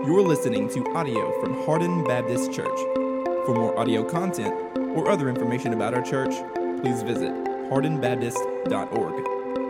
You're listening to audio from Hardin Baptist Church. For more audio content or other information about our church, please visit hardinbaptist.org.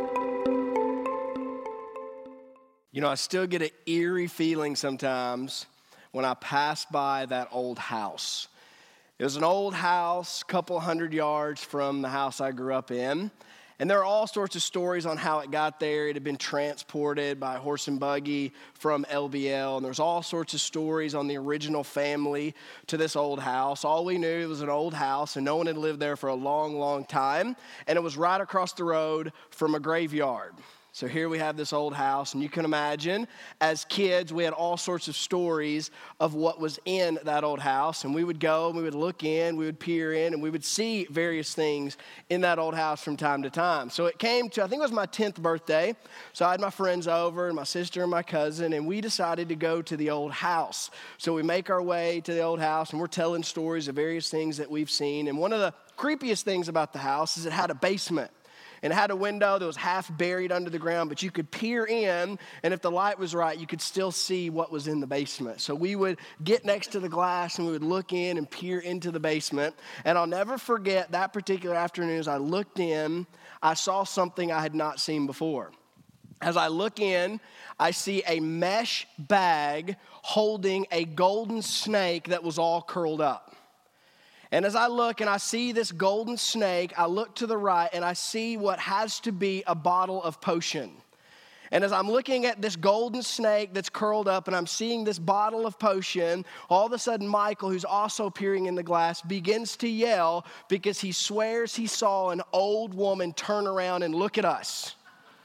You know, I still get an eerie feeling sometimes when I pass by that old house. It was an old house, a couple hundred yards from the house I grew up in. And there are all sorts of stories on how it got there. It had been transported by horse and buggy from LBL. And there's all sorts of stories on the original family to this old house. All we knew, it was an old house, and no one had lived there for a long, long time. And it was right across the road from a graveyard. So here we have this old house, and you can imagine, as kids, we had all sorts of stories of what was in that old house. And we would go, and we would look in, we would peer in, and we would see various things in that old house from time to time. So it came to, I think it was my 10th birthday. So I had my friends over, and my sister and my cousin, and we decided to go to the old house. So we make our way to the old house, and we're telling stories of various things that we've seen. And one of the creepiest things about the house is it had a basement. And it had a window that was half buried under the ground, but you could peer in, and if the light was right, you could still see what was in the basement. So we would get next to the glass, and we would look in and peer into the basement. And I'll never forget that particular afternoon as I looked in, I saw something I had not seen before. As I look in, I see a mesh bag holding a golden snake that was all curled up. And as I look and I see this golden snake, I look to the right and I see what has to be a bottle of potion. And as I'm looking at this golden snake that's curled up and I'm seeing this bottle of potion, all of a sudden Michael, who's also peering in the glass, begins to yell because he swears he saw an old woman turn around and look at us.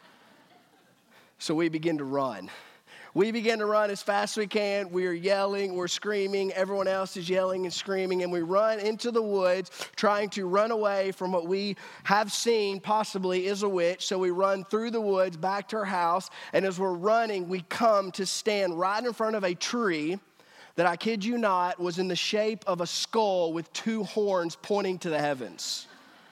So we begin to run. We begin to run as fast as we can. We are yelling, we're screaming, everyone else is yelling and screaming, and we run into the woods trying to run away from what we have seen possibly is a witch. So we run through the woods back to our house, and as we're running, we come to stand right in front of a tree that, I kid you not, was in the shape of a skull with two horns pointing to the heavens.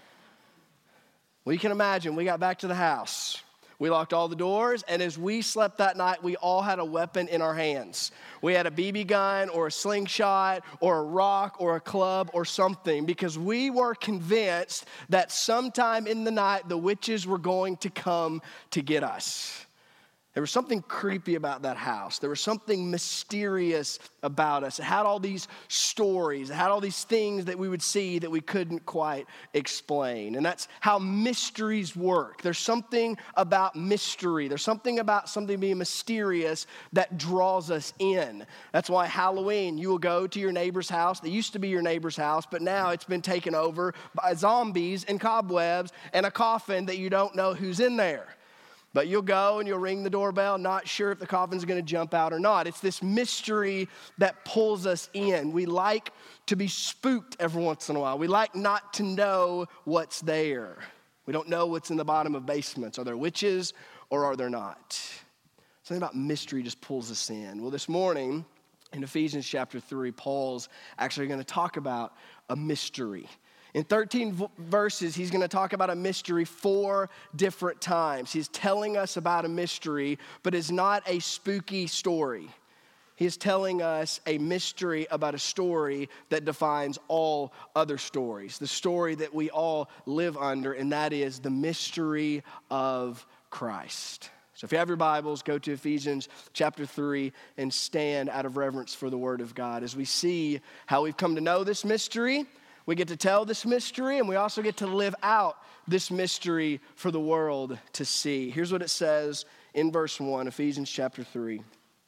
Well, you can imagine, we got back to the house. We locked all the doors, and as we slept that night, we all had a weapon in our hands. We had a BB gun or a slingshot or a rock or a club or something because we were convinced that sometime in the night, the witches were going to come to get us. There was something creepy about that house. There was something mysterious about us. It had all these stories. It had all these things that we would see that we couldn't quite explain. And that's how mysteries work. There's something about mystery. There's something about something being mysterious that draws us in. That's why Halloween, you will go to your neighbor's house. They used to be your neighbor's house, but now it's been taken over by zombies and cobwebs and a coffin that you don't know who's in there. But you'll go and you'll ring the doorbell, not sure if the coffin's going to jump out or not. It's this mystery that pulls us in. We like to be spooked every once in a while. We like not to know what's there. We don't know what's in the bottom of basements. Are there witches or are there not? Something about mystery just pulls us in. Well, this morning in Ephesians chapter 3, Paul's actually going to talk about a mystery. In 13 verses, he's going to talk about a mystery 4 different times. He's telling us about a mystery, but it's not a spooky story. He's telling us a mystery about a story that defines all other stories, the story that we all live under, and that is the mystery of Christ. So if you have your Bibles, go to Ephesians chapter 3 and stand out of reverence for the Word of God as we see how we've come to know this mystery. We get to tell this mystery, and we also get to live out this mystery for the world to see. Here's what it says in verse 1, Ephesians chapter 3.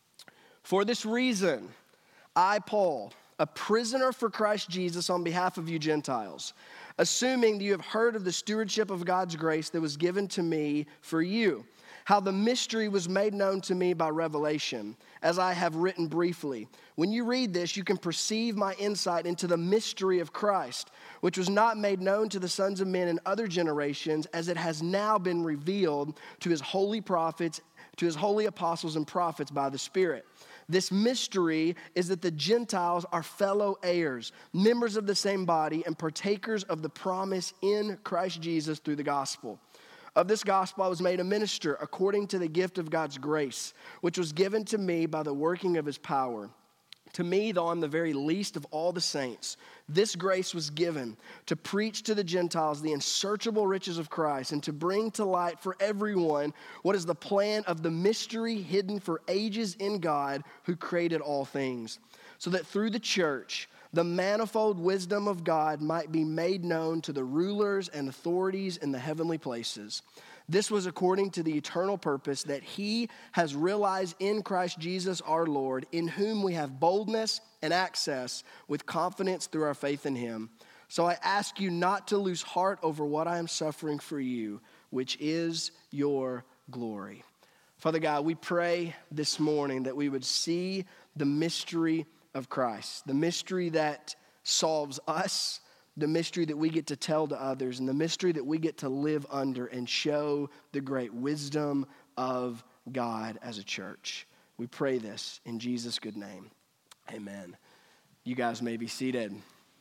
For this reason, I, Paul, a prisoner for Christ Jesus on behalf of you Gentiles, assuming that you have heard of the stewardship of God's grace that was given to me for you, how the mystery was made known to me by revelation, as I have written briefly. When you read this, you can perceive my insight into the mystery of Christ, which was not made known to the sons of men in other generations, as it has now been revealed to his holy prophets, to his holy apostles and prophets by the Spirit. This mystery is that the Gentiles are fellow heirs, members of the same body, and partakers of the promise in Christ Jesus through the gospel, Of this gospel I was made a minister according to the gift of God's grace, which was given to me by the working of his power. To me, though I'm the very least of all the saints, this grace was given to preach to the Gentiles the unsearchable riches of Christ and to bring to light for everyone what is the plan of the mystery hidden for ages in God who created all things, so that through the church the manifold wisdom of God might be made known to the rulers and authorities in the heavenly places. This was according to the eternal purpose that he has realized in Christ Jesus our Lord, in whom we have boldness and access with confidence through our faith in him. So I ask you not to lose heart over what I am suffering for you, which is your glory. Father God, we pray this morning that we would see the mystery of Christ, the mystery that solves us, the mystery that we get to tell to others, and the mystery that we get to live under and show the great wisdom of God as a church. We pray this in Jesus' good name. Amen. You guys may be seated.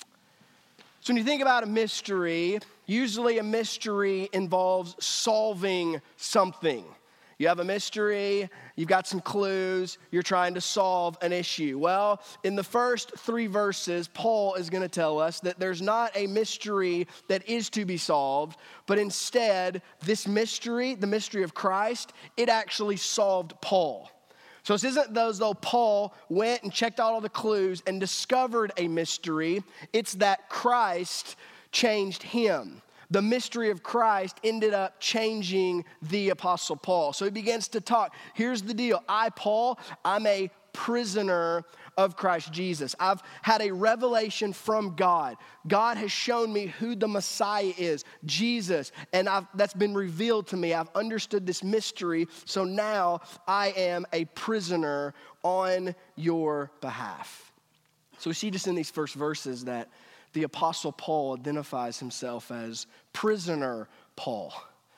So when you think about a mystery, usually a mystery involves solving something. You have a mystery, you've got some clues, you're trying to solve an issue. Well, in the first 3 verses, Paul is going to tell us that there's not a mystery that is to be solved, but instead, this mystery, the mystery of Christ, it actually solved Paul. So this isn't as though Paul went and checked out all the clues and discovered a mystery. It's that Christ changed him. The mystery of Christ ended up changing the Apostle Paul. So he begins to talk. Here's the deal. Paul, I'm a prisoner of Christ Jesus. I've had a revelation from God. God has shown me who the Messiah is, Jesus, and that's been revealed to me. I've understood this mystery, so now I am a prisoner on your behalf. So we see just in these first verses that the Apostle Paul identifies himself as prisoner Paul.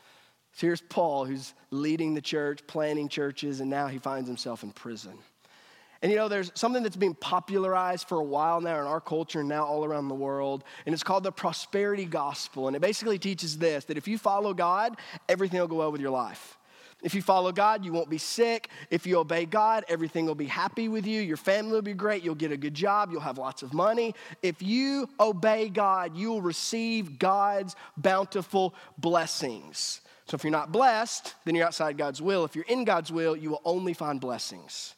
So here's Paul, who's leading the church, planning churches, and now he finds himself in prison. And there's something that's being popularized for a while now in our culture and now all around the world, and it's called the prosperity gospel. And it basically teaches this, that if you follow God, everything will go well with your life. If you follow God, you won't be sick. If you obey God, everything will be happy with you. Your family will be great. You'll get a good job. You'll have lots of money. If you obey God, you will receive God's bountiful blessings. So if you're not blessed, then you're outside God's will. If you're in God's will, you will only find blessings.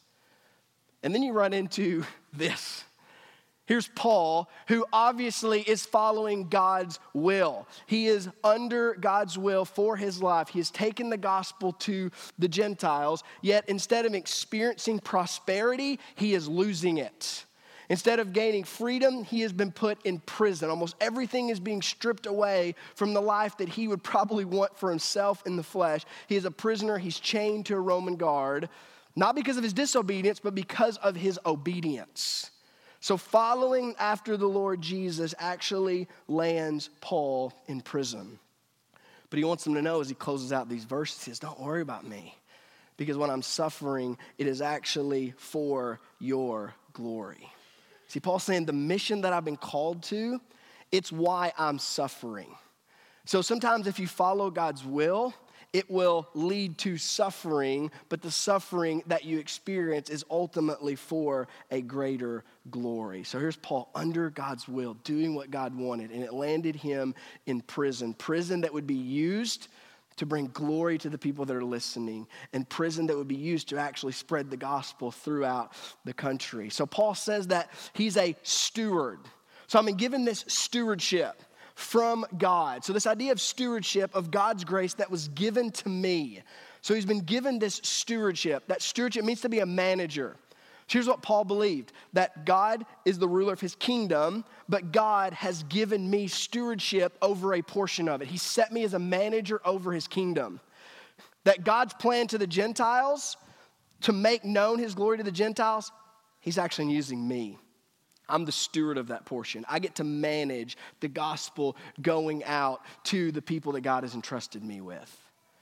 And then you run into this. Here's Paul, who obviously is following God's will. He is under God's will for his life. He has taken the gospel to the Gentiles, yet instead of experiencing prosperity, he is losing it. Instead of gaining freedom, he has been put in prison. Almost everything is being stripped away from the life that he would probably want for himself in the flesh. He is a prisoner. He's chained to a Roman guard, not because of his disobedience, but because of his obedience. So following after the Lord Jesus actually lands Paul in prison. But he wants them to know as he closes out these verses, he says, don't worry about me, because when I'm suffering, it is actually for your glory. See, Paul's saying the mission that I've been called to, it's why I'm suffering. So sometimes if you follow God's will, it will lead to suffering, but the suffering that you experience is ultimately for a greater glory. So here's Paul under God's will, doing what God wanted, and it landed him in prison that would be used to bring glory to the people that are listening, and prison that would be used to actually spread the gospel throughout the country. So Paul says that he's a steward. So I'm given this stewardship from God. So this idea of stewardship, of God's grace that was given to me. So he's been given this stewardship. That stewardship means to be a manager. So here's what Paul believed, that God is the ruler of his kingdom, but God has given me stewardship over a portion of it. He set me as a manager over his kingdom. That God's plan to the Gentiles, to make known his glory to the Gentiles, he's actually using me. I'm the steward of that portion. I get to manage the gospel going out to the people that God has entrusted me with.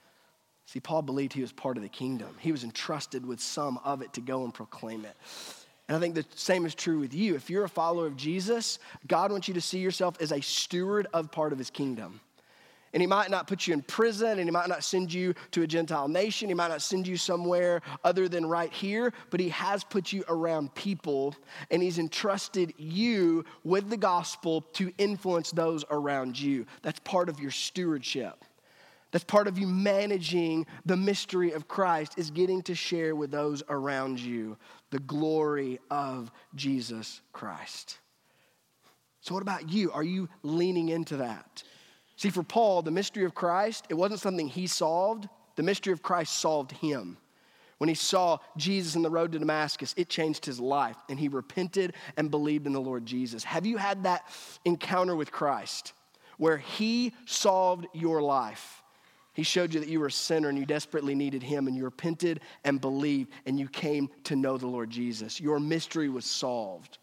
See, Paul believed he was part of the kingdom. He was entrusted with some of it to go and proclaim it. And I think the same is true with you. If you're a follower of Jesus, God wants you to see yourself as a steward of part of his kingdom. And he might not put you in prison, and he might not send you to a Gentile nation. He might not send you somewhere other than right here, but he has put you around people, and he's entrusted you with the gospel to influence those around you. That's part of your stewardship. That's part of you managing the mystery of Christ, is getting to share with those around you the glory of Jesus Christ. So what about you? Are you leaning into that? See, for Paul, the mystery of Christ, it wasn't something he solved. The mystery of Christ solved him. When he saw Jesus in the road to Damascus, it changed his life, and he repented and believed in the Lord Jesus. Have you had that encounter with Christ where he solved your life? He showed you that you were a sinner and you desperately needed him, and you repented and believed, and you came to know the Lord Jesus. Your mystery was solved.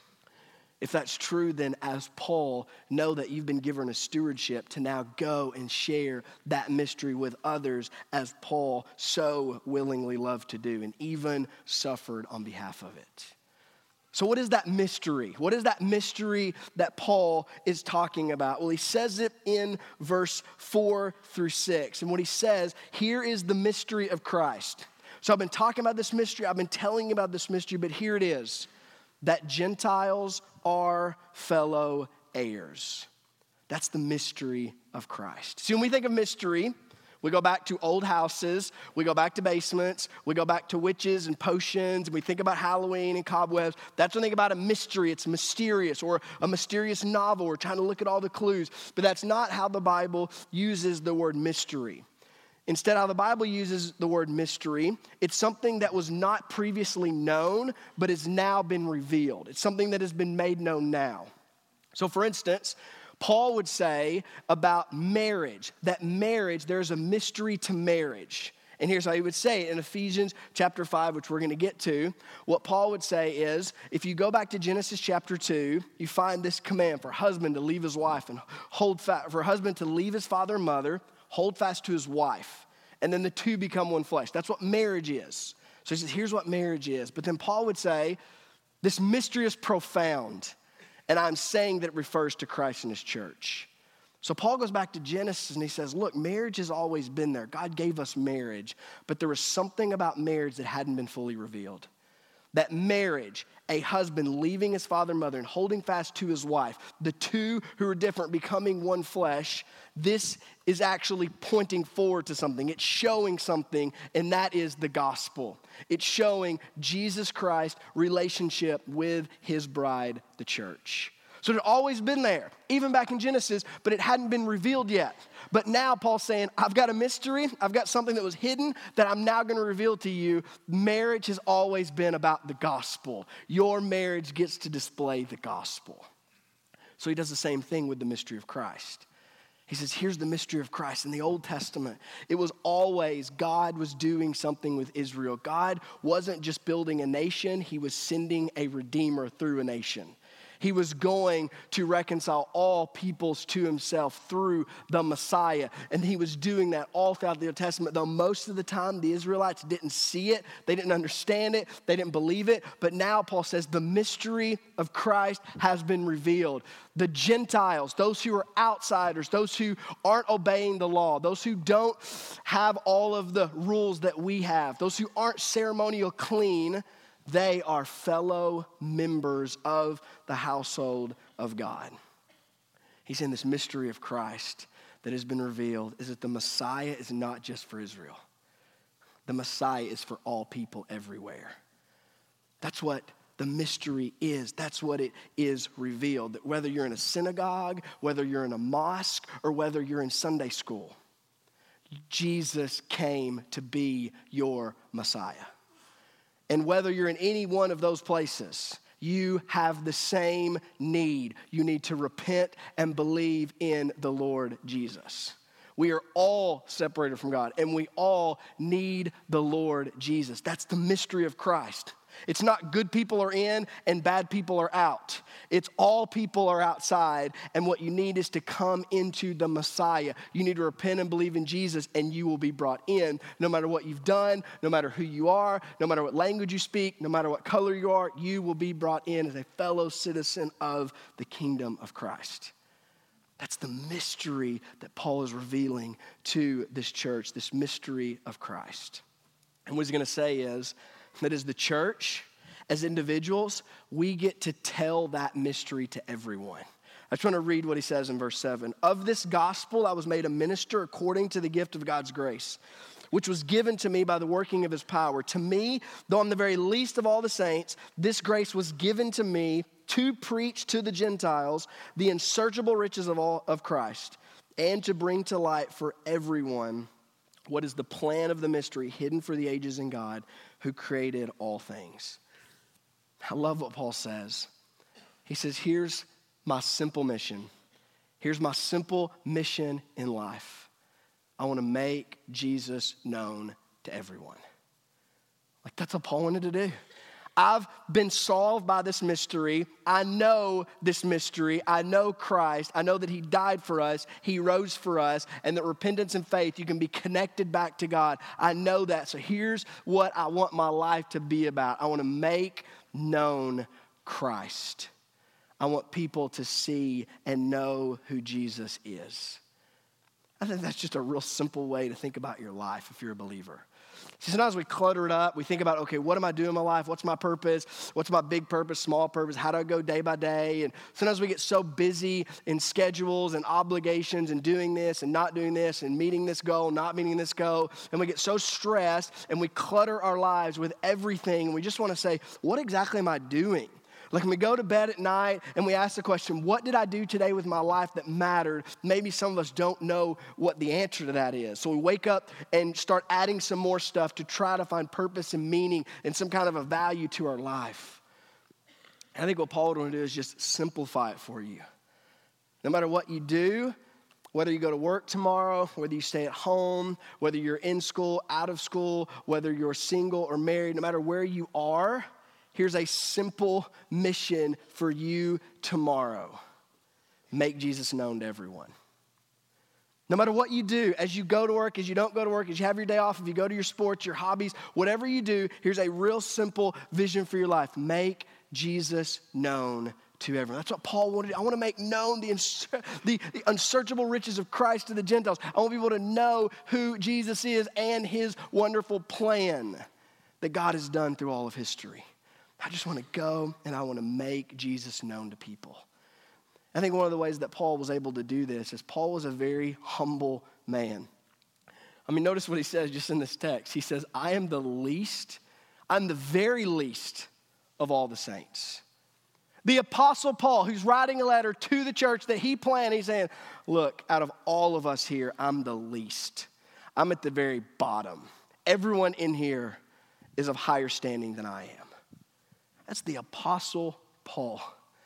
If that's true, then as Paul, know that you've been given a stewardship to now go and share that mystery with others, as Paul so willingly loved to do and even suffered on behalf of it. So what is that mystery? What is that mystery that Paul is talking about? Well, he says it in verse 4 through 6. And what he says, here is the mystery of Christ. So I've been talking about this mystery. I've been telling you about this mystery, but here it is. That Gentiles are fellow heirs. That's the mystery of Christ. See, when we think of mystery, we go back to old houses, we go back to basements, we go back to witches and potions, and we think about Halloween and cobwebs. That's when we think about a mystery. It's mysterious, or a mysterious novel. We're trying to look at all the clues. But that's not how the Bible uses the word mystery. Instead, how the Bible uses the word mystery, it's something that was not previously known, but has now been revealed. It's something that has been made known now. So for instance, Paul would say about marriage, that marriage, there's a mystery to marriage. And here's how he would say it in Ephesians chapter 5, which we're going to get to. What Paul would say is, if you go back to Genesis chapter 2, you find this command for husband to leave his wife and hold fast, for husband to leave his father and mother, hold fast to his wife, and then the two become one flesh. That's what marriage is. So he says, here's what marriage is. But then Paul would say, this mystery is profound, and I'm saying that it refers to Christ and his church. So Paul goes back to Genesis and he says, look, marriage has always been there. God gave us marriage, but there was something about marriage that hadn't been fully revealed. That marriage, a husband leaving his father and mother and holding fast to his wife, the two who are different becoming one flesh, this is actually pointing forward to something. It's showing something, and that is the gospel. It's showing Jesus Christ's relationship with his bride, the church. So it had always been there, even back in Genesis, but it hadn't been revealed yet. But now Paul's saying, I've got a mystery. I've got something that was hidden that I'm now going to reveal to you. Marriage has always been about the gospel. Your marriage gets to display the gospel. So he does the same thing with the mystery of Christ. He says, here's the mystery of Christ. In the Old Testament, it was always God was doing something with Israel. God wasn't just building a nation. He was sending a redeemer through a nation. He was going to reconcile all peoples to himself through the Messiah. And he was doing that all throughout the Old Testament, though most of the time the Israelites didn't see it, they didn't understand it, they didn't believe it. But now Paul says the mystery of Christ has been revealed. The Gentiles, those who are outsiders, those who aren't obeying the law, those who don't have all of the rules that we have, those who aren't ceremonial clean, they are fellow members of the household of God. He's in this mystery of Christ that has been revealed is that the Messiah is not just for Israel. The Messiah is for all people everywhere. That's what the mystery is. That's what it is revealed. That whether you're in a synagogue, whether you're in a mosque, or whether you're in Sunday school, Jesus came to be your Messiah. And whether you're in any one of those places, you have the same need. You need to repent and believe in the Lord Jesus. We are all separated from God, and we all need the Lord Jesus. That's the mystery of Christ. It's not good people are in and bad people are out. It's all people are outside, and what you need is to come into the Messiah. You need to repent and believe in Jesus, and you will be brought in. No matter what you've done, no matter who you are, no matter what language you speak, no matter what color you are, you will be brought in as a fellow citizen of the kingdom of Christ. That's the mystery that Paul is revealing to this church, this mystery of Christ. And what he's going to say is that as the church, as individuals, we get to tell that mystery to everyone. I just want to read what he says in verse 7. Of this gospel I was made a minister according to the gift of God's grace, which was given to me by the working of his power. To me, though I'm the very least of all the saints, this grace was given to me to preach to the Gentiles the unsearchable riches of Christ, and to bring to light for everyone what is the plan of the mystery hidden for the ages in God who created all things. I love what Paul says. He says, here's my simple mission. Here's my simple mission in life. I want to make Jesus known to everyone. Like, that's what Paul wanted to do. I've been solved by this mystery. I know this mystery. I know Christ. I know that he died for us. He rose for us. And that repentance and faith, you can be connected back to God. I know that. So here's what I want my life to be about. I want to make known Christ. I want people to see and know who Jesus is. I think that's just a real simple way to think about your life if you're a believer. See, sometimes we clutter it up. We think about, okay, what am I doing in my life? What's my purpose? What's my big purpose, small purpose? How do I go day by day? And sometimes we get so busy in schedules and obligations and doing this and not doing this and meeting this goal, not meeting this goal. And we get so stressed and we clutter our lives with everything. And we just want to say, what exactly am I doing? Like when we go to bed at night and we ask the question, what did I do today with my life that mattered? Maybe some of us don't know what the answer to that is. So we wake up and start adding some more stuff to try to find purpose and meaning and some kind of a value to our life. And I think what Paul would want to do is just simplify it for you. No matter what you do, whether you go to work tomorrow, whether you stay at home, whether you're in school, out of school, whether you're single or married, no matter where you are, here's a simple mission for you tomorrow. Make Jesus known to everyone. No matter what you do, as you go to work, as you don't go to work, as you have your day off, if you go to your sports, your hobbies, whatever you do, here's a real simple vision for your life. Make Jesus known to everyone. That's what Paul wanted. I want to make known the unsearchable riches of Christ to the Gentiles. I want people to know who Jesus is and his wonderful plan that God has done through all of history. I just want to go and I want to make Jesus known to people. I think one of the ways that Paul was able to do this is Paul was a very humble man. I mean, notice what he says just in this text. He says, I am the very least of all the saints. The Apostle Paul, who's writing a letter to the church that he planted, he's saying, look, out of all of us here, I'm the least. I'm at the very bottom. Everyone in here is of higher standing than I am. That's the Apostle Paul.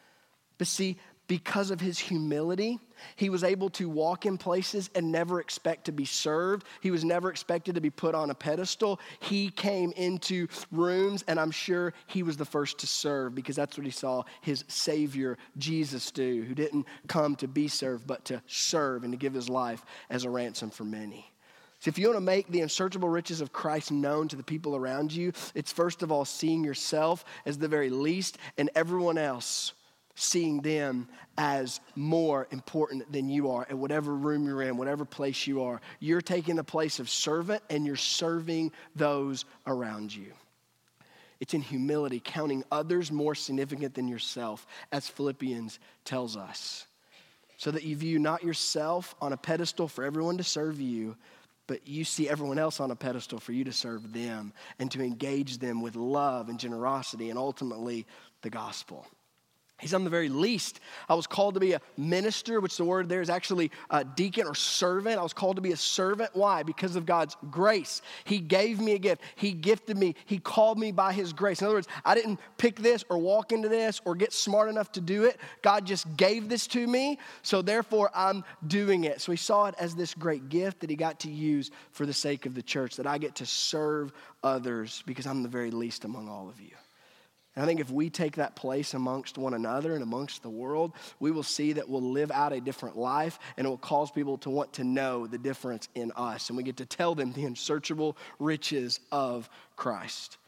But see, because of his humility, he was able to walk in places and never expect to be served. He was never expected to be put on a pedestal. He came into rooms, and I'm sure he was the first to serve because that's what he saw his Savior, Jesus, do, who didn't come to be served, but to serve and to give his life as a ransom for many. So if you want to make the unsearchable riches of Christ known to the people around you, it's first of all seeing yourself as the very least and everyone else seeing them as more important than you are in whatever room you're in, whatever place you are. You're taking the place of servant and you're serving those around you. It's in humility, counting others more significant than yourself, as Philippians tells us, so that you view not yourself on a pedestal for everyone to serve you, but you see everyone else on a pedestal for you to serve them and to engage them with love and generosity and ultimately the gospel. He's on the very least. I was called to be a minister, which the word there is actually a deacon or servant. I was called to be a servant. Why? Because of God's grace. He gave me a gift. He gifted me. He called me by his grace. In other words, I didn't pick this or walk into this or get smart enough to do it. God just gave this to me, so therefore I'm doing it. So he saw it as this great gift that he got to use for the sake of the church, that I get to serve others because I'm the very least among all of you. And I think if we take that place amongst one another and amongst the world, we will see that we'll live out a different life and it will cause people to want to know the difference in us. And we get to tell them the unsearchable riches of Christ.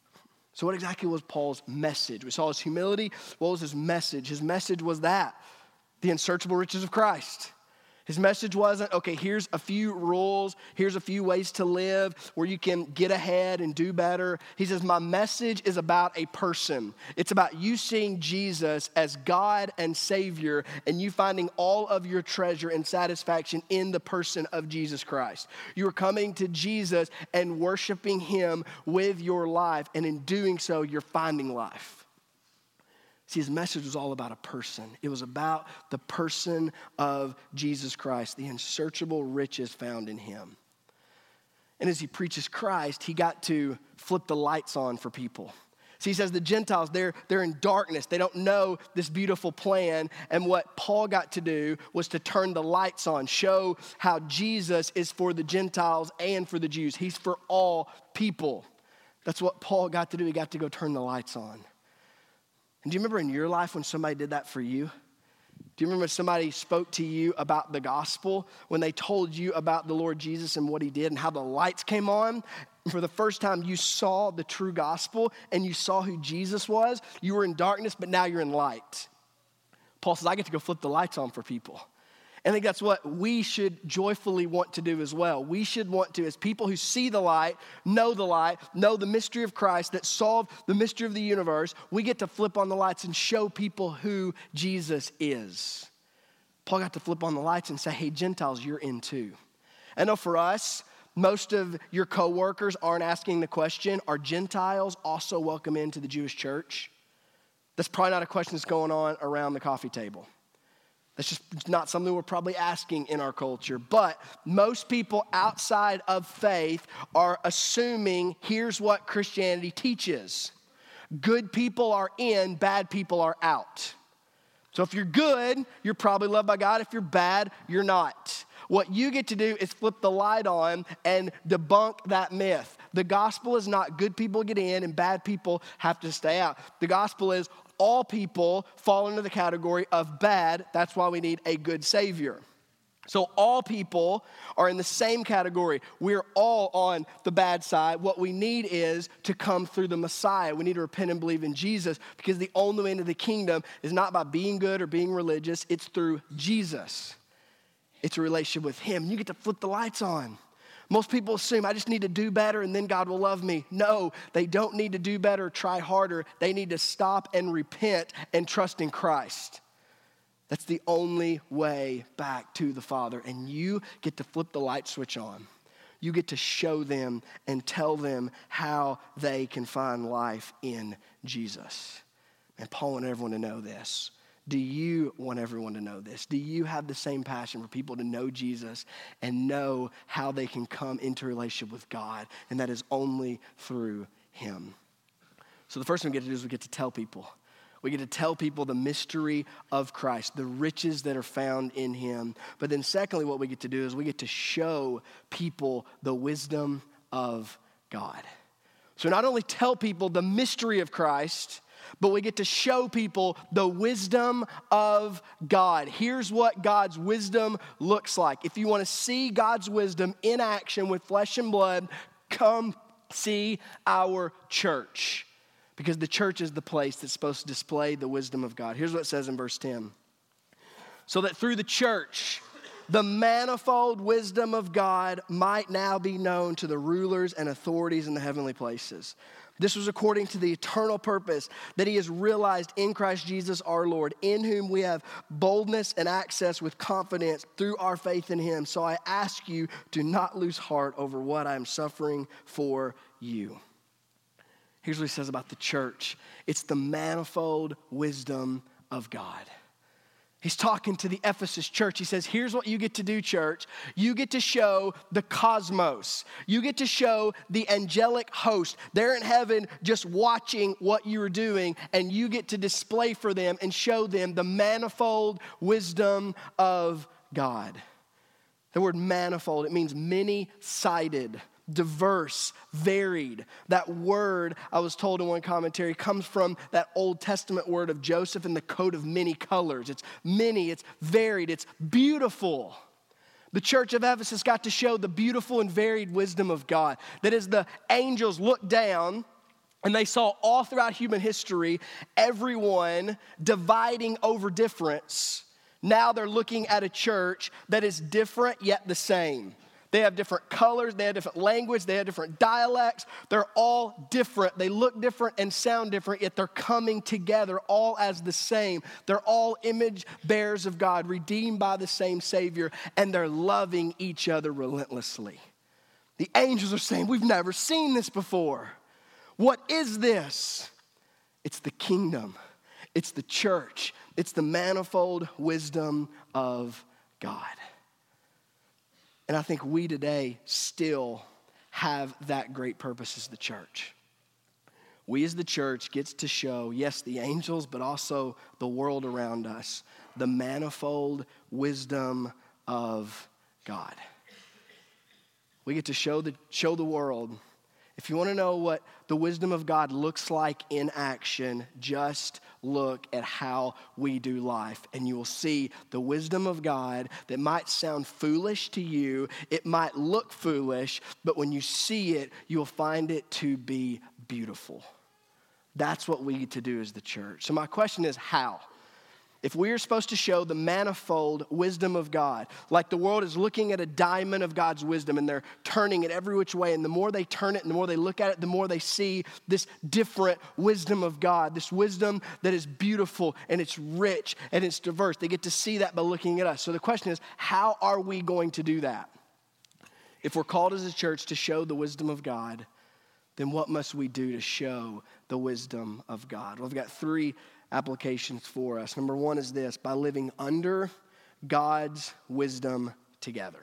So what exactly was Paul's message? We saw his humility. What was his message? His message was that the unsearchable riches of Christ. His message wasn't, okay, here's a few rules, here's a few ways to live where you can get ahead and do better. He says, my message is about a person. It's about you seeing Jesus as God and Savior and you finding all of your treasure and satisfaction in the person of Jesus Christ. You're coming to Jesus and worshiping him with your life, and in doing so, you're finding life. See, his message was all about a person. It was about the person of Jesus Christ, the unsearchable riches found in him. And as he preaches Christ, he got to flip the lights on for people. See, he says the Gentiles, they're in darkness. They don't know this beautiful plan. And what Paul got to do was to turn the lights on, show how Jesus is for the Gentiles and for the Jews. He's for all people. That's what Paul got to do. He got to go turn the lights on. And do you remember in your life when somebody did that for you? Do you remember somebody spoke to you about the gospel, when they told you about the Lord Jesus and what he did and how the lights came on? For the first time you saw the true gospel and you saw who Jesus was. You were in darkness, but now you're in light. Paul says, I get to go flip the lights on for people. And I think that's what we should joyfully want to do as well. We should want to, as people who see the light, know the mystery of Christ that solved the mystery of the universe, we get to flip on the lights and show people who Jesus is. Paul got to flip on the lights and say, hey, Gentiles, you're in too. I know for us, most of your coworkers aren't asking the question, are Gentiles also welcome into the Jewish church? That's probably not a question that's going on around the coffee table. That's just not something we're probably asking in our culture. But most people outside of faith are assuming here's what Christianity teaches. Good people are in, bad people are out. So if you're good, you're probably loved by God. If you're bad, you're not. What you get to do is flip the light on and debunk that myth. The gospel is not good people get in and bad people have to stay out. The gospel is all people fall into the category of bad. That's why we need a good Savior. So all people are in the same category. We're all on the bad side. What we need is to come through the Messiah. We need to repent and believe in Jesus, because the only way into the kingdom is not by being good or being religious. It's through Jesus. It's a relationship with him. You get to flip the lights on. Most people assume I just need to do better and then God will love me. No, they don't need to do better, try harder. They need to stop and repent and trust in Christ. That's the only way back to the Father. And you get to flip the light switch on. You get to show them and tell them how they can find life in Jesus. And Paul wanted everyone to know this. Do you want everyone to know this? Do you have the same passion for people to know Jesus and know how they can come into a relationship with God? And that is only through him. So the first thing we get to do is we get to tell people. We get to tell people the mystery of Christ, the riches that are found in him. But then secondly, what we get to do is we get to show people the wisdom of God. So not only tell people the mystery of Christ, but we get to show people the wisdom of God. Here's what God's wisdom looks like. If you want to see God's wisdom in action with flesh and blood, come see our church. Because the church is the place that's supposed to display the wisdom of God. Here's what it says in verse 10. So that through the church, the manifold wisdom of God might now be known to the rulers and authorities in the heavenly places. This was according to the eternal purpose that he has realized in Christ Jesus our Lord, in whom we have boldness and access with confidence through our faith in him. So I ask you to not lose heart over what I am suffering for you. Here's what he says about the church. It's the manifold wisdom of God. He's talking to the Ephesus church. He says, here's what you get to do, church. You get to show the cosmos. You get to show the angelic host. They're in heaven just watching what you're doing, and you get to display for them and show them the manifold wisdom of God. The word manifold, it means many-sided, diverse, varied. That word, I was told in one commentary, comes from that Old Testament word of Joseph in the coat of many colors. It's many, it's varied, it's beautiful. The church of Ephesus got to show the beautiful and varied wisdom of God. That as the angels looked down and they saw all throughout human history, everyone dividing over difference, Now they're looking at a church that is different yet the same. They have different colors, they have different language, they have different dialects. They're all different. They look different and sound different, yet they're coming together all as the same. They're all image bearers of God, redeemed by the same Savior, and they're loving each other relentlessly. The angels are saying, we've never seen this before. What is this? It's the kingdom. It's the church. It's the manifold wisdom of God. And I think we today still have that great purpose as the church. We as the church gets to show, yes, the angels, but also the world around us, the manifold wisdom of God. We get to show the world. If you want to know what the wisdom of God looks like in action, just look at how we do life, and you will see the wisdom of God that might sound foolish to you. It might look foolish, but when you see it, you'll find it to be beautiful. That's what we get to do as the church. So my question is, how? If we are supposed to show the manifold wisdom of God, like the world is looking at a diamond of God's wisdom and they're turning it every which way, and the more they turn it and the more they look at it, the more they see this different wisdom of God, this wisdom that is beautiful and it's rich and it's diverse. They get to see that by looking at us. So the question is, how are we going to do that? If we're called as a church to show the wisdom of God, then what must we do to show the wisdom of God? Well, I've got three applications for us. Number one is this: by living under God's wisdom together.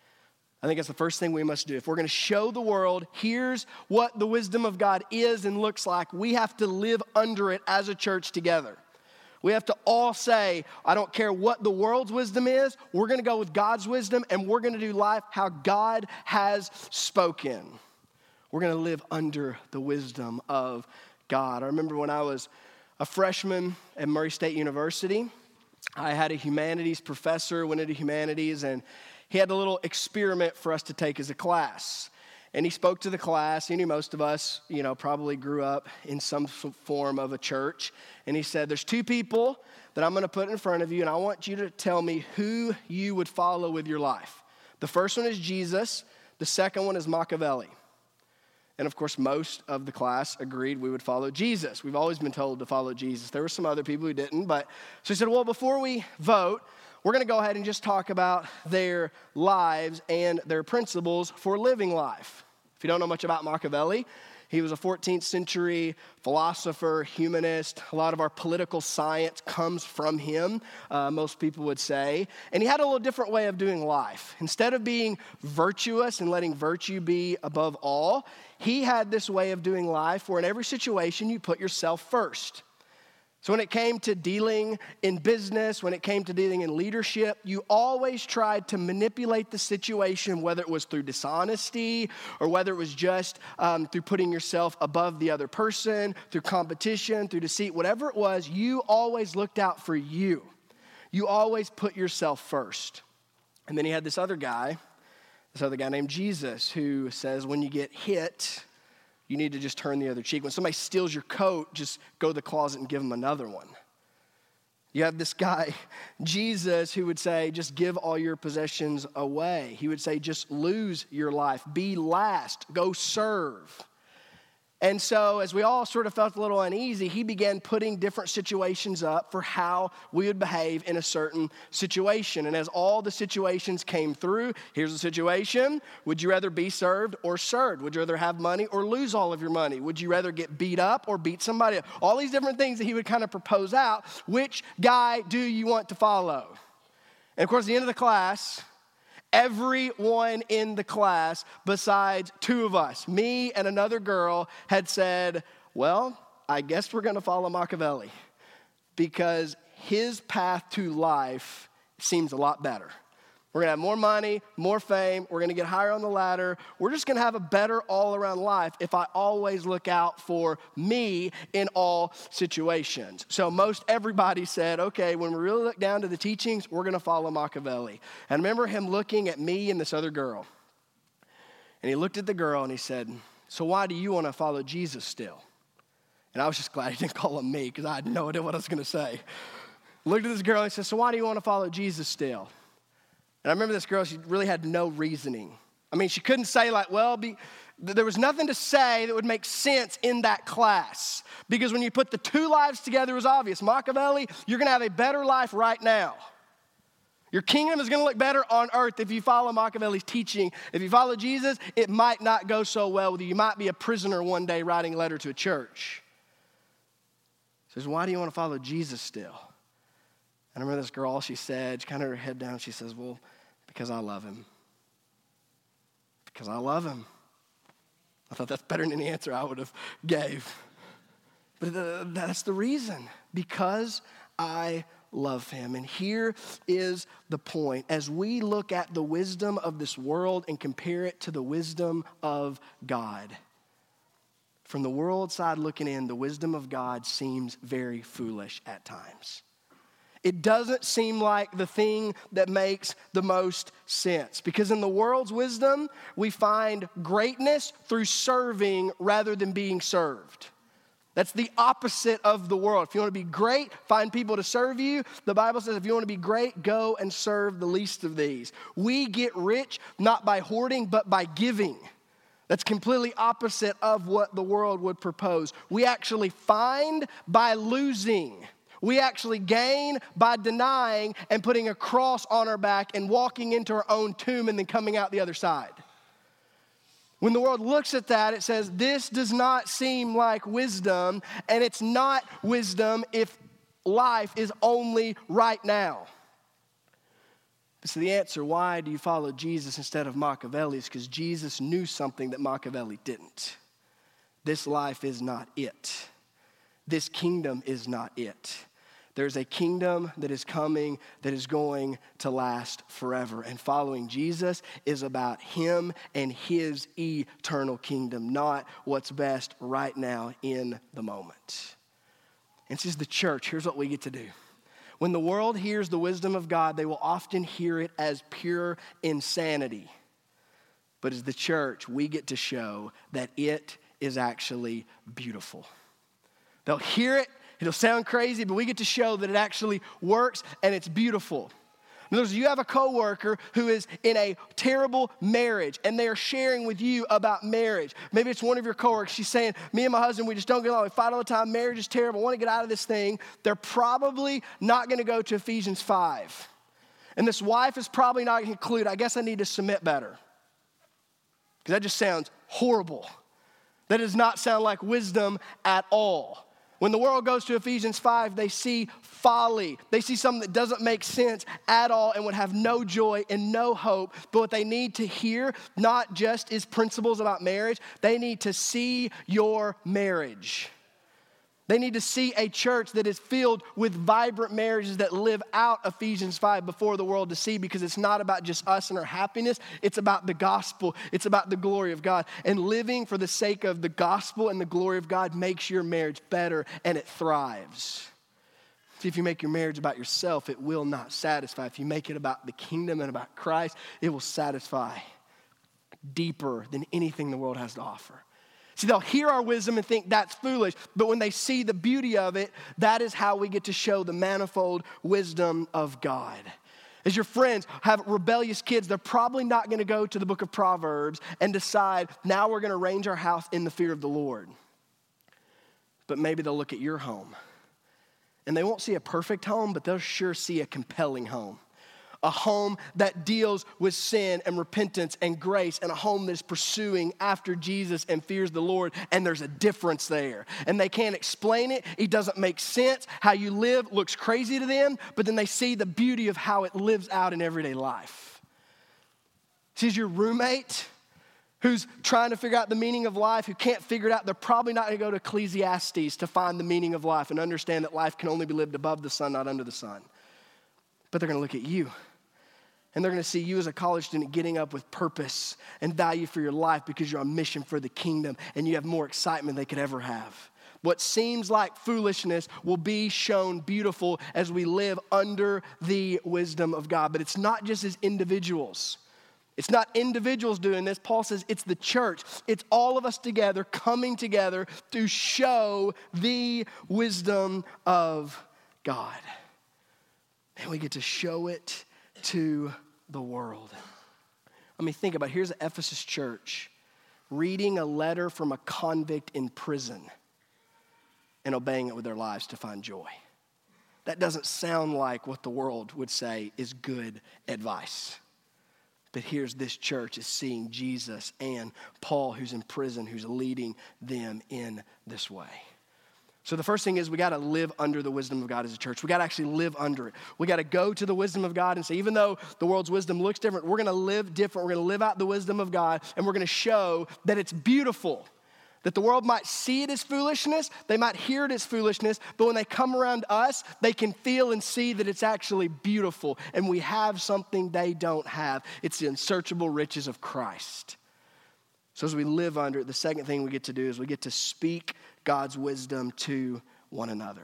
I think that's the first thing we must do. If we're going to show the world, here's what the wisdom of God is and looks like, we have to live under it as a church together. We have to all say, I don't care what the world's wisdom is, we're going to go with God's wisdom, and we're going to do life how God has spoken. We're going to live under the wisdom of God. I remember when I was a freshman at Murray State University, I had a humanities professor, went into humanities, and he had a little experiment for us to take as a class. And he spoke to the class. He knew most of us, probably grew up in some form of a church. And he said, there's two people that I'm going to put in front of you, and I want you to tell me who you would follow with your life. The first one is Jesus. The second one is Machiavelli. And of course, most of the class agreed we would follow Jesus. We've always been told to follow Jesus. There were some other people who didn't. So he said, well, before we vote, we're going to go ahead and just talk about their lives and their principles for living life. If you don't know much about Machiavelli, he was a 14th century philosopher, humanist. A lot of our political science comes from him, most people would say. And he had a little different way of doing life. Instead of being virtuous and letting virtue be above all, he had this way of doing life where in every situation you put yourself first. So when it came to dealing in business, when it came to dealing in leadership, you always tried to manipulate the situation, whether it was through dishonesty or whether it was just through putting yourself above the other person, through competition, through deceit, whatever it was, you always looked out for you. You always put yourself first. And then he had this other guy named Jesus, who says when you get hit, you need to just turn the other cheek. When somebody steals your coat, just go to the closet and give them another one. You have this guy, Jesus, who would say, just give all your possessions away. He would say, just lose your life. Be last. Go serve. And so as we all sort of felt a little uneasy, he began putting different situations up for how we would behave in a certain situation. And as all the situations came through, here's the situation. Would you rather be served or served? Would you rather have money or lose all of your money? Would you rather get beat up or beat somebody up? All these different things that he would kind of propose out. Which guy do you want to follow? And of course, at the end of the class, everyone in the class besides two of us, me and another girl, had said, well, I guess we're going to follow Machiavelli because his path to life seems a lot better. We're going to have more money, more fame. We're going to get higher on the ladder. We're just going to have a better all-around life if I always look out for me in all situations. So most everybody said, okay, when we really look down to the teachings, we're going to follow Machiavelli. And I remember him looking at me and this other girl. And he looked at the girl and he said, so why do you want to follow Jesus still? And I was just glad he didn't call him me because I had no idea what I was going to say. looked at this girl and said, so why do you want to follow Jesus still? And I remember this girl, she really had no reasoning. I mean, she couldn't say like, there was nothing to say that would make sense in that class. Because when you put the two lives together, it was obvious. Machiavelli, you're going to have a better life right now. Your kingdom is going to look better on earth if you follow Machiavelli's teaching. If you follow Jesus, it might not go so well with you. You might be a prisoner one day writing a letter to a church. She says, why do you want to follow Jesus still? And I remember this girl, all she said, she kind of had her head down. She says, well, because I love him. Because I love him. I thought that's better than any answer I would have gave. But that's the reason. Because I love him. And here is the point. As we look at the wisdom of this world and compare it to the wisdom of God, from the world side looking in, the wisdom of God seems very foolish at times. It doesn't seem like the thing that makes the most sense. Because in the world's wisdom, we find greatness through serving rather than being served. That's the opposite of the world. If you want to be great, find people to serve you. The Bible says if you want to be great, go and serve the least of these. We get rich not by hoarding, but by giving. That's completely opposite of what the world would propose. We actually find by losing. We actually gain by denying and putting a cross on our back and walking into our own tomb and then coming out the other side. When the world looks at that, it says, this does not seem like wisdom, and it's not wisdom if life is only right now. So the answer, why do you follow Jesus instead of Machiavelli, is because Jesus knew something that Machiavelli didn't. This life is not it. This kingdom is not it. There's a kingdom that is coming that is going to last forever. And following Jesus is about him and his eternal kingdom, not what's best right now in the moment. And this is the church. Here's what we get to do. When the world hears the wisdom of God, they will often hear it as pure insanity. But as the church, we get to show that it is actually beautiful. They'll hear it. It'll sound crazy, but we get to show that it actually works and it's beautiful. In other words, you have a coworker who is in a terrible marriage and they are sharing with you about marriage. Maybe it's one of your coworkers. She's saying, me and my husband, we just don't get along. We fight all the time. Marriage is terrible. I want to get out of this thing. They're probably not going to go to Ephesians 5. And this wife is probably not going to conclude, I guess I need to submit better. Because that just sounds horrible. That does not sound like wisdom at all. When the world goes to Ephesians 5, they see folly. They see something that doesn't make sense at all and would have no joy and no hope. But what they need to hear, not just is principles about marriage, they need to see your marriage. They need to see a church that is filled with vibrant marriages that live out Ephesians 5 before the world to see, because it's not about just us and our happiness. It's about the gospel. It's about the glory of God. And living for the sake of the gospel and the glory of God makes your marriage better and it thrives. See, if you make your marriage about yourself, it will not satisfy. If you make it about the kingdom and about Christ, it will satisfy deeper than anything the world has to offer. See, they'll hear our wisdom and think that's foolish, but when they see the beauty of it, that is how we get to show the manifold wisdom of God. As your friends have rebellious kids, they're probably not going to go to the book of Proverbs and decide, now we're going to arrange our house in the fear of the Lord. But maybe they'll look at your home, and they won't see a perfect home, but they'll sure see a compelling home. A home that deals with sin and repentance and grace, and a home that is pursuing after Jesus and fears the Lord, and there's a difference there. And they can't explain it. It doesn't make sense. How you live looks crazy to them, but then they see the beauty of how it lives out in everyday life. See, your roommate who's trying to figure out the meaning of life, who can't figure it out, they're probably not going to go to Ecclesiastes to find the meaning of life and understand that life can only be lived above the sun, not under the sun. But they're going to look at you. And they're going to see you as a college student getting up with purpose and value for your life because you're on mission for the kingdom and you have more excitement than they could ever have. What seems like foolishness will be shown beautiful as we live under the wisdom of God. But it's not just as individuals. It's not individuals doing this. Paul says it's the church. It's all of us together coming together to show the wisdom of God. and we get to show it to the world. I mean, think about it. Here's the Ephesus church reading a letter from a convict in prison and obeying it with their lives to find joy. That doesn't sound like what the world would say is good advice. But here's this church is seeing Jesus and Paul, who's in prison, who's leading them in this way. So the first thing is we got to live under the wisdom of God as a church. We got to actually live under it. We got to go to the wisdom of God and say, even though the world's wisdom looks different, we're going to live different. We're going to live out the wisdom of God, and we're going to show that it's beautiful. That the world might see it as foolishness, they might hear it as foolishness, but when they come around us, they can feel and see that it's actually beautiful, and we have something they don't have. It's the unsearchable riches of Christ. So as we live under it, the second thing we get to do is we get to speak God's wisdom to one another.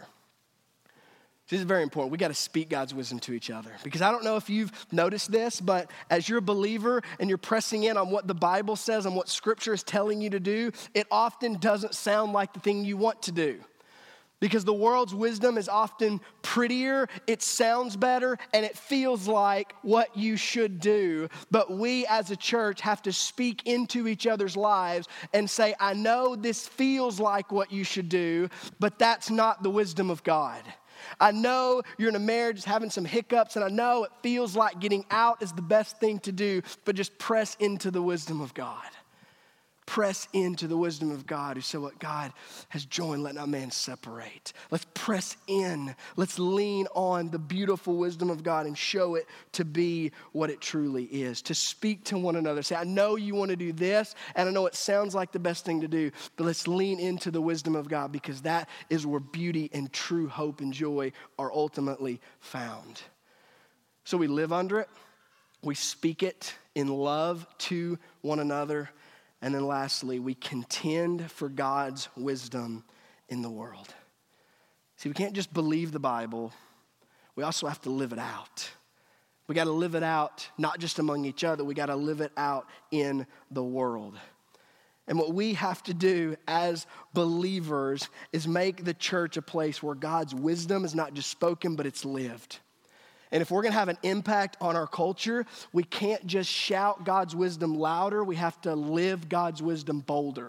This is very important. We got to speak God's wisdom to each other. Because I don't know if you've noticed this, but as you're a believer and you're pressing in on what the Bible says and what Scripture is telling you to do, it often doesn't sound like the thing you want to do. Because the world's wisdom is often prettier, it sounds better, and it feels like what you should do. But we as a church have to speak into each other's lives and say, I know this feels like what you should do, but that's not the wisdom of God. I know you're in a marriage having some hiccups, and I know it feels like getting out is the best thing to do, but just press into the wisdom of God. Press into the wisdom of God, who said what God has joined, let not man separate. Let's press in. Let's lean on the beautiful wisdom of God and show it to be what it truly is. To speak to one another. Say, I know you want to do this, and I know it sounds like the best thing to do, but let's lean into the wisdom of God, because that is where beauty and true hope and joy are ultimately found. So we live under it. We speak it in love to one another. And then lastly, we contend for God's wisdom in the world. See, we can't just believe the Bible. We also have to live it out. We got to live it out, not just among each other. We got to live it out in the world. And what we have to do as believers is make the church a place where God's wisdom is not just spoken, but it's lived. And if we're going to have an impact on our culture, we can't just shout God's wisdom louder. We have to live God's wisdom bolder.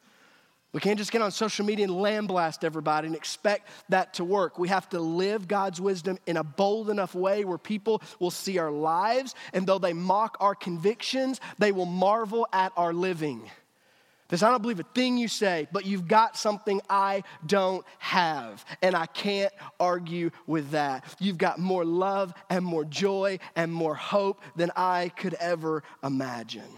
We can't just get on social media and lambaste everybody and expect that to work. We have to live God's wisdom in a bold enough way where people will see our lives, and though they mock our convictions, they will marvel at our living. Because I don't believe a thing you say, but you've got something I don't have, and I can't argue with that. You've got more love and more joy and more hope than I could ever imagine.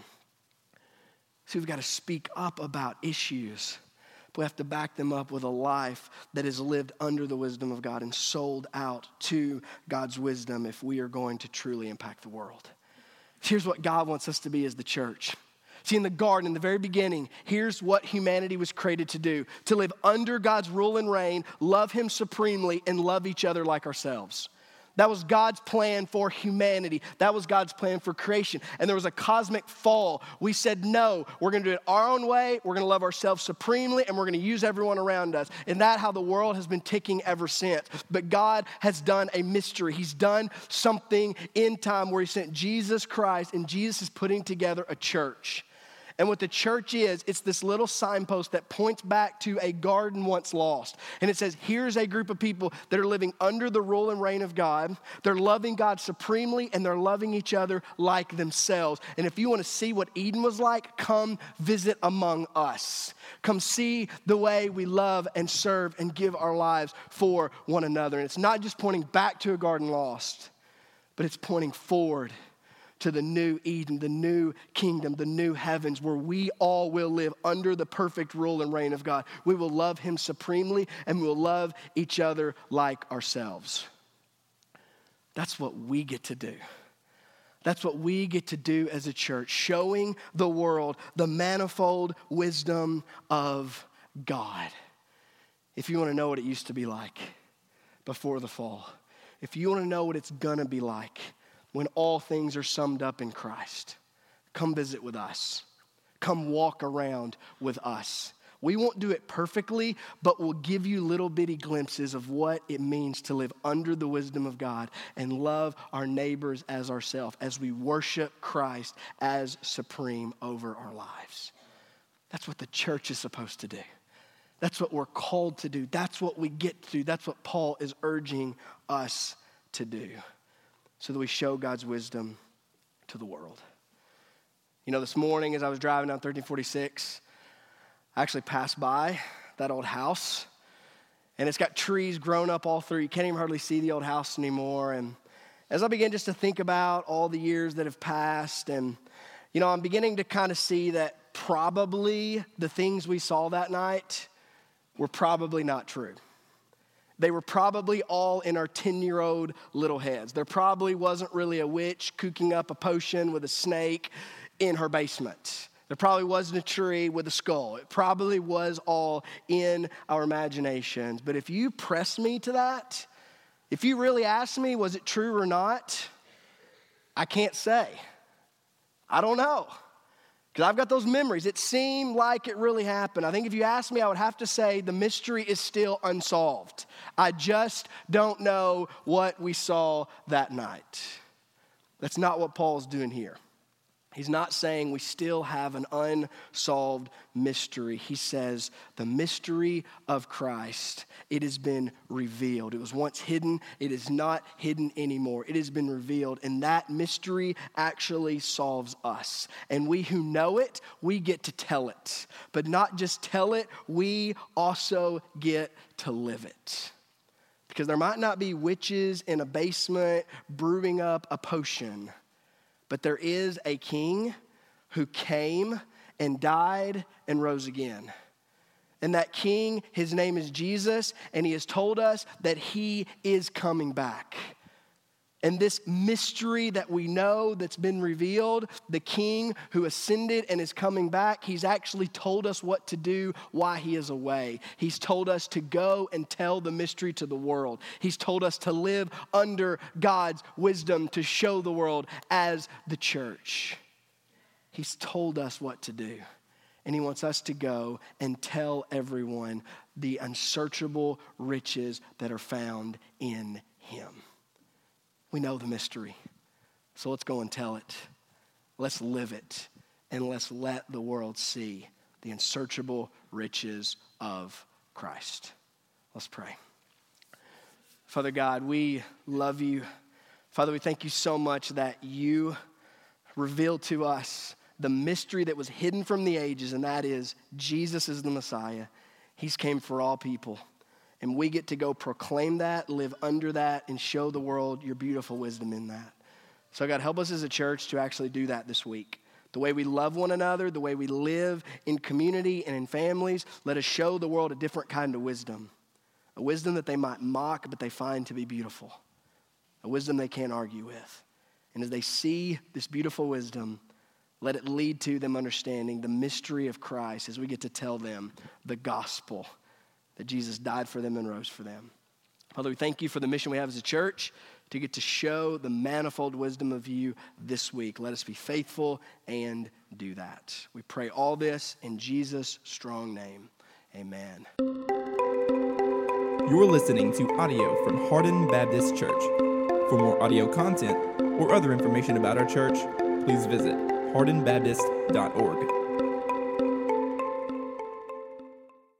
So we've got to speak up about issues, but we have to back them up with a life that is lived under the wisdom of God and sold out to God's wisdom if we are going to truly impact the world. Here's what God wants us to be as the church. See, in the garden, in the very beginning, here's what humanity was created to do: to live under God's rule and reign, love Him supremely, and love each other like ourselves. That was God's plan for humanity. That was God's plan for creation. And there was a cosmic fall. We said, no, we're going to do it our own way. We're going to love ourselves supremely, and we're going to use everyone around us. And that's how the world has been ticking ever since. But God has done a mystery. He's done something in time where He sent Jesus Christ, and Jesus is putting together a church. And what the church is, it's this little signpost that points back to a garden once lost. And it says, here's a group of people that are living under the rule and reign of God. They're loving God supremely, and they're loving each other like themselves. And if you want to see what Eden was like, come visit among us. Come see the way we love and serve and give our lives for one another. And it's not just pointing back to a garden lost, but it's pointing forward to the new Eden, the new kingdom, the new heavens, where we all will live under the perfect rule and reign of God. We will love Him supremely, and we will love each other like ourselves. That's what we get to do. That's what we get to do as a church, showing the world the manifold wisdom of God. If you want to know what it used to be like before the fall, if you want to know what it's gonna be like when all things are summed up in Christ, come visit with us. Come walk around with us. We won't do it perfectly, but we'll give you little bitty glimpses of what it means to live under the wisdom of God and love our neighbors as ourselves as we worship Christ as supreme over our lives. That's what the church is supposed to do. That's what we're called to do. That's what we get to do. That's what Paul is urging us to do so that we show God's wisdom to the world. You know, this morning as I was driving down 1346, I actually passed by that old house, and it's got trees grown up all through. You can't even hardly see the old house anymore. And as I began just to think about all the years that have passed, and, you know, I'm beginning to kind of see that probably the things we saw that night were probably not true. They were probably all in our 10-year-old little heads. There probably wasn't really a witch cooking up a potion with a snake in her basement. There probably wasn't a tree with a skull. It probably was all in our imaginations. But if you press me to that, if you really ask me, was it true or not? I can't say. I don't know. Because I've got those memories. It seemed like it really happened. I think if you ask me, I would have to say the mystery is still unsolved. I just don't know what we saw that night. That's not what Paul's doing here. He's not saying we still have an unsolved mystery. He says the mystery of Christ, it has been revealed. It was once hidden. It is not hidden anymore. It has been revealed, and that mystery actually solves us. And we who know it, we get to tell it. But not just tell it, we also get to live it. Because there might not be witches in a basement brewing up a potion, but there is a king who came and died and rose again. And that king, his name is Jesus, and he has told us that he is coming back. And this mystery that we know that's been revealed, the king who ascended and is coming back, he's actually told us what to do while he is away. He's told us to go and tell the mystery to the world. He's told us to live under God's wisdom to show the world as the church. He's told us what to do. And he wants us to go and tell everyone the unsearchable riches that are found in him. We know the mystery, so let's go and tell it. Let's live it, and let's let the world see the unsearchable riches of Christ. Let's pray. Father God, we love you. Father, we thank you so much that you revealed to us the mystery that was hidden from the ages, and that is Jesus is the Messiah. He's came for all people. And we get to go proclaim that, live under that, and show the world your beautiful wisdom in that. So God, help us as a church to actually do that this week. The way we love one another, the way we live in community and in families, let us show the world a different kind of wisdom. A wisdom that they might mock, but they find to be beautiful. A wisdom they can't argue with. And as they see this beautiful wisdom, let it lead to them understanding the mystery of Christ as we get to tell them the gospel that Jesus died for them and rose for them. Father, we thank you for the mission we have as a church to get to show the manifold wisdom of you this week. Let us be faithful and do that. We pray all this in Jesus' strong name. Amen. You're listening to audio from Hardin Baptist Church. For more audio content or other information about our church, please visit hardinbaptist.org.